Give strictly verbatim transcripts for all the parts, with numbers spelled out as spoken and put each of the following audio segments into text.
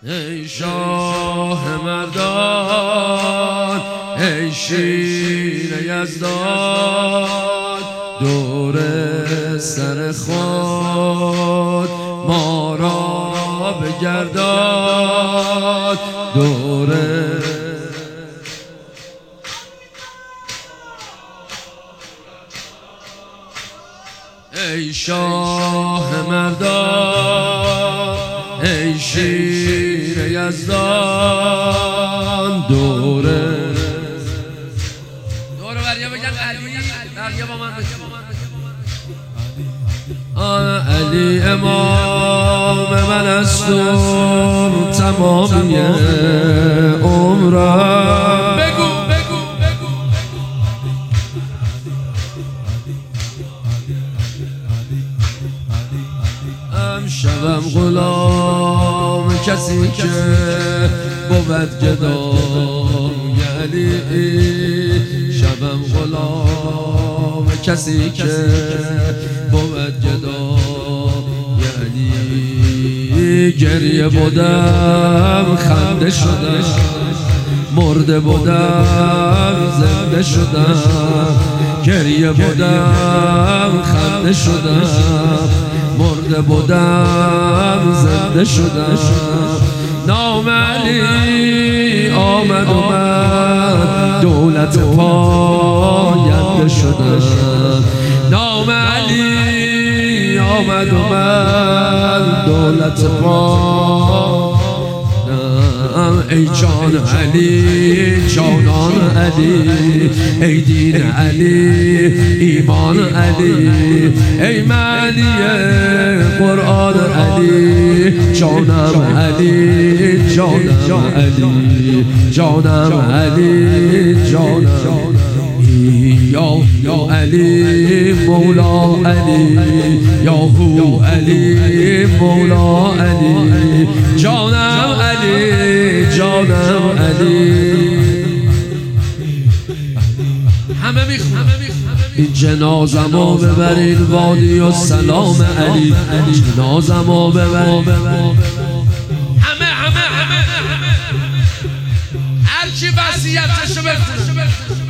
ای شاه مردان، ای شیر یزدان، دور سر خود ما را بگردان. دور ای شاه مردان، ای شیر یزدان، دوره دوره بریا بگن علی، بریا با من آن علی امام من است و تمامی عمرم. بگو بگو بگو امشبم غلام کسی که بود گدای علی، شبم غلام کسی که بود گدای علی. گریه بودم خنده شدم، مرده بودم زنده شدم. گریه بودم خنده شدم، مرده بودم زنده شدم. نام علی آمد و من دولت پاینده شدم. نام علی آمد و من دولت پاینده. ای جان علی جانان علی، ای دین علی ایمان علی، ای معنی قرآن علی. جانم علی جانم علی جانم علی جانم یا یا علی مولا علی، یا هو علی مولا علی. جانم علی جانم علی. همه میخونم این جنازمو ببرین وادی و سلام علی، جنازمو ببرین همه همه همه هرچی وصیتشو بخونه.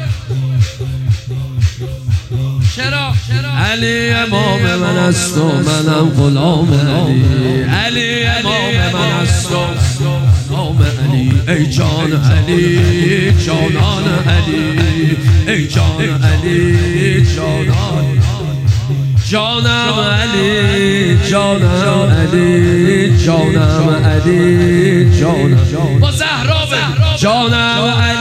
چرا علی امام من است و منم غلام علی، علی امام من است و غلام علی. ای جان علی جانان علی، ای جان علی جانان جانم علی جانم علی جانم علی جانم با زهرا جانم